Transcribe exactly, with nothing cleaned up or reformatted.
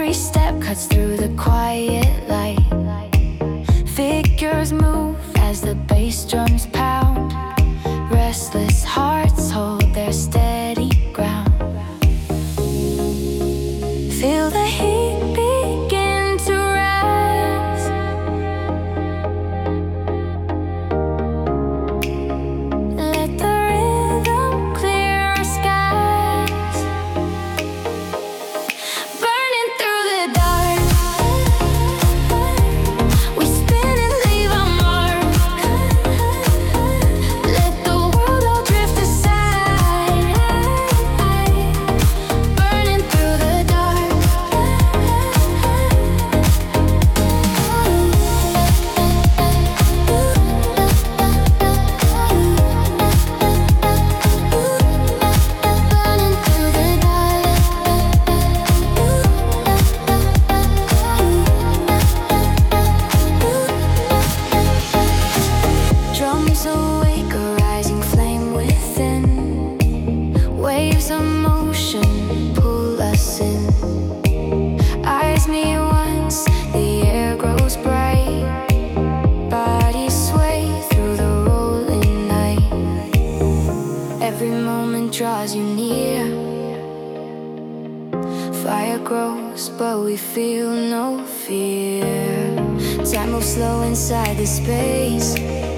Every step cuts through the quiet light. Figures move as the bass drums pound. Restless hearts hold their steady ground. Feel the heat begin to rise. Let the rhythm clear our skies. Burning through the dark, we spin and leave our mark. Let the world all drift aside. Burning through the dark. Burning through the dark. Drums awake, a rising flame within. Waves of motion pull us in. Eyes meet once, the air grows bright. Bodies sway through the rolling night. Every moment draws you near. Fire grows, but we feel no fear. Time moves slow inside the space.